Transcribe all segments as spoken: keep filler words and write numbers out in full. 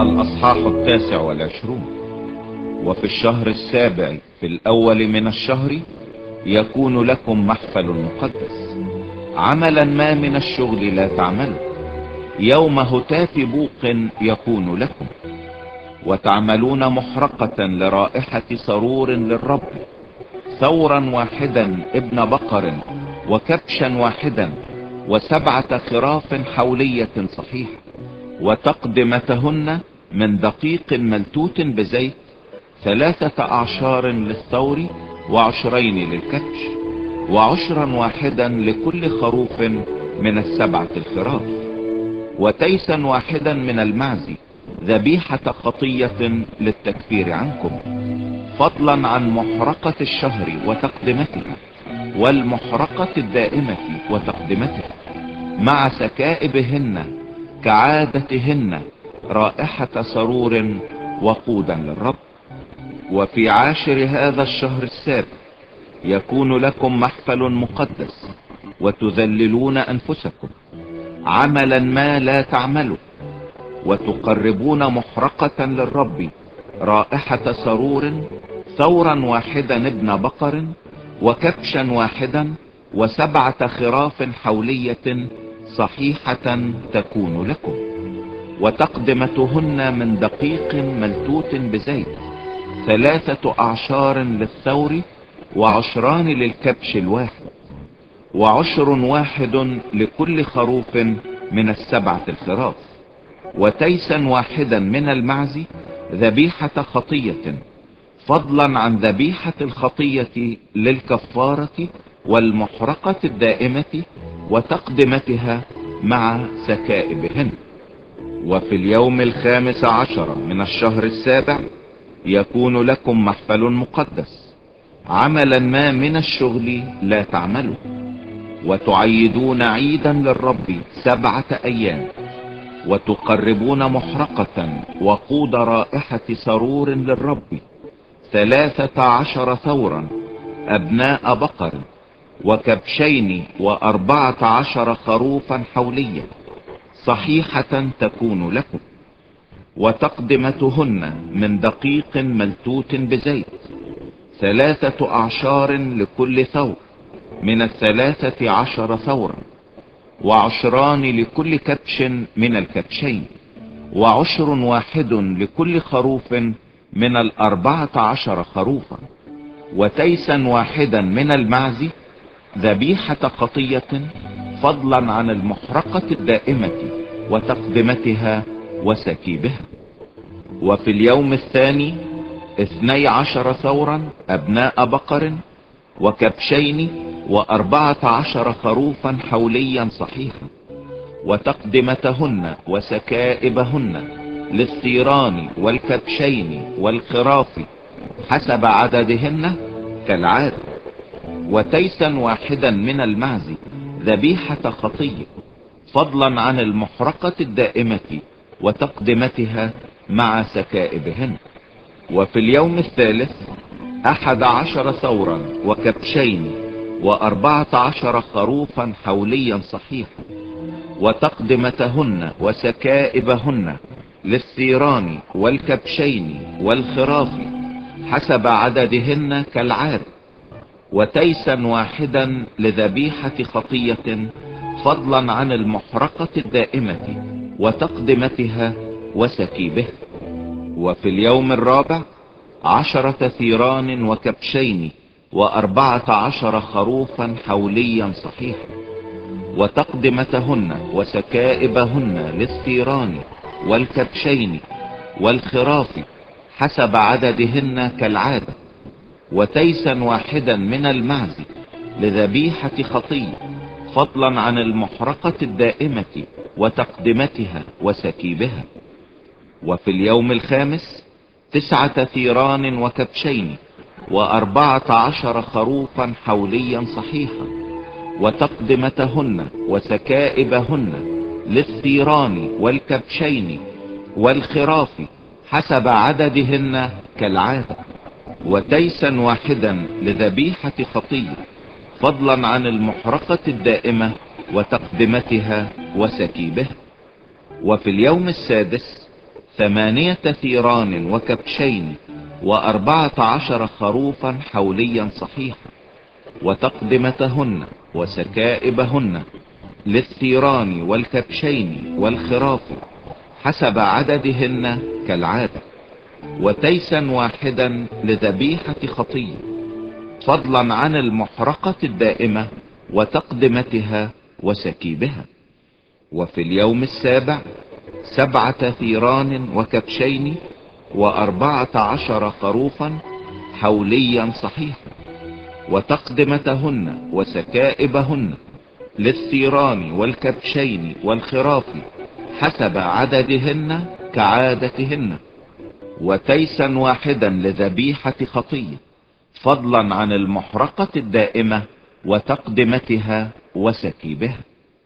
الأصحاح التاسع والعشرون. وفي الشهر السابع في الأول من الشهر يكون لكم محفل مقدس، عملا ما من الشغل لا تعملوا، يوم هتاف بوق يكون لكم، وتعملون محرقة لرائحة سرور للرب، ثورا واحدا ابن بقر وكبشا واحدا وسبعة خراف حولية صحيحة، وتقدمتهن من دقيق ملتوت بزيت، ثلاثة اعشار للثور وعشرين للكبش، وعشرا واحدا لكل خروف من السبعة الخراف، وتيسا واحدا من المعز، ذبيحة خطية للتكفير عنكم، فضلا عن محرقة الشهر وتقدمتها، والمحرقة الدائمة وتقدمتها، مع سكائبهن كعادتهن، رائحة سرور وقودا للرب. وفي عاشر هذا الشهر السابع يكون لكم محفل مقدس، وتذللون أنفسكم، عملا ما لا تعملوا، وتقربون محرقة للرب، رائحة سرور، ثورا واحدا ابن بقر وكبشا واحدا وسبعة خراف حولية صحيحة تكون لكم، وتقدمتهن من دقيق ملتوت بزيت، ثلاثة اعشار للثور وعشران للكبش الواحد، وعشر واحد لكل خروف من السبعة الخراف، وتيسا واحدا من المعز، ذبيحة خطية، فضلا عن ذبيحة الخطية للكفارة والمحرقة الدائمة وتقدمتها مع سكائبهن. وفي اليوم الخامس عشر من الشهر السابع يكون لكم محفل مقدس، عملا ما من الشغل لا تعملوا، وتعيدون عيدا للرب سبعة ايام، وتقربون محرقة وقود رائحة سرور للرب، ثلاثة عشر ثورا ابناء بقر وكبشين واربعة عشر خروفا حوليا صحيحة تكون لكم، وتقدمتهن من دقيق ملتوت بزيت، ثلاثة اعشار لكل ثور من الثلاثة عشر ثورا، وعشران لكل كبش من الكبشين، وعشر واحد لكل خروف من الاربعة عشر خروفا، وتيسا واحدا من المعز، ذبيحة خطية، فضلا عن المحرقة الدائمة وتقدمتها وسكيبها. وفي اليوم الثاني اثني عشر ثورا ابناء بقر وكبشين واربعة عشر خروفا حوليا صحيحا، وتقدمتهن وسكائبهن للثيران والكبشين والخراف حسب عددهن كالعادة، وتيسا واحدا من المعز، ذبيحة خطية، فضلا عن المحرقة الدائمة وتقدمتها مع سكائبهن. وفي اليوم الثالث احد عشر ثورا وكبشين واربعة عشر خروفا حوليا صحيحا، وتقدمتهن وسكائبهن للثيران والكبشين والخراف حسب عددهن كالعادة، وتيسا واحدا لذبيحة خطية، فضلا عن المحرقة الدائمة وتقدمتها وسكيبها. وفي اليوم الرابع عشرة ثيران وكبشين واربعة عشر خروفا حوليا صحيحا، وتقدمتهن وسكائبهن للثيران والكبشين والخراف حسب عددهن كالعادة، وتيسا واحدا من المعز لذبيحة خطية، فضلا عن المحرقة الدائمة وتقدمتها وسكيبها. وفي اليوم الخامس تسعة ثيران وكبشين واربعة عشر خروفا حوليا صحيحا، وتقدمتهن وسكائبهن للثيران والكبشين والخراف حسب عددهن كالعادة، وتيسا واحدا لذبيحة خطية، فضلا عن المحرقة الدائمة وتقدمتها وسكيبها. وفي اليوم السادس ثمانية ثيران وكبشين وأربعة عشر خروفا حوليا صحيحا، وتقدمتهن وسكائبهن للثيران والكبشين والخراف حسب عددهن كالعادة، وتيسا واحدا لذبيحة خطية، فضلا عن المحرقة الدائمة وتقدمتها وسكيبها. وفي اليوم السابع سبعة ثيران وكبشين وأربعة عشر خروفا حوليا صحيحا، وتقدمتهن وسكائبهن للثيران والكبشين والخراف حسب عددهن كعادتهن، وتيسا واحدا لذبيحة خطية، فضلا عن المحرقة الدائمة وتقدمتها وسكيبها.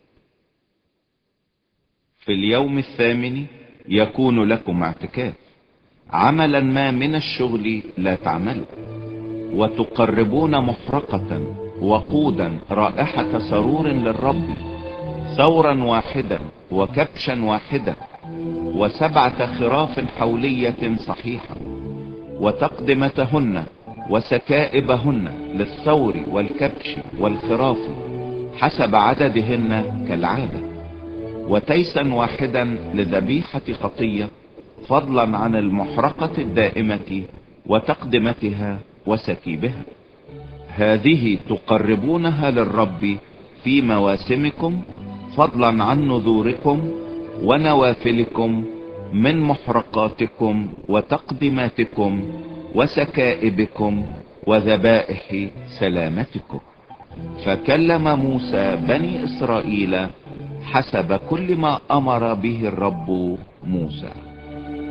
في اليوم الثامن يكون لكم اعتكاف، عملا ما من الشغل لا تعملوا، وتقربون محرقة وقودا رائحة سرور للرب، ثورا واحدا وكبشا واحدا وسبعة خراف حولية صحيحة، وتقدمتهن وسكائبهن للثور والكبش والخراف حسب عددهن كالعادة، وتيسا واحدا لذبيحة خطية، فضلا عن المحرقة الدائمة وتقدمتها وسكيبها. هذه تقربونها للرب في مواسمكم، فضلا عن نذوركم ونوافلكم من محرقاتكم وتقدماتكم وسكائبكم وذبائح سلامتكم. فكلم موسى بني إسرائيل حسب كل ما أمر به الرب موسى.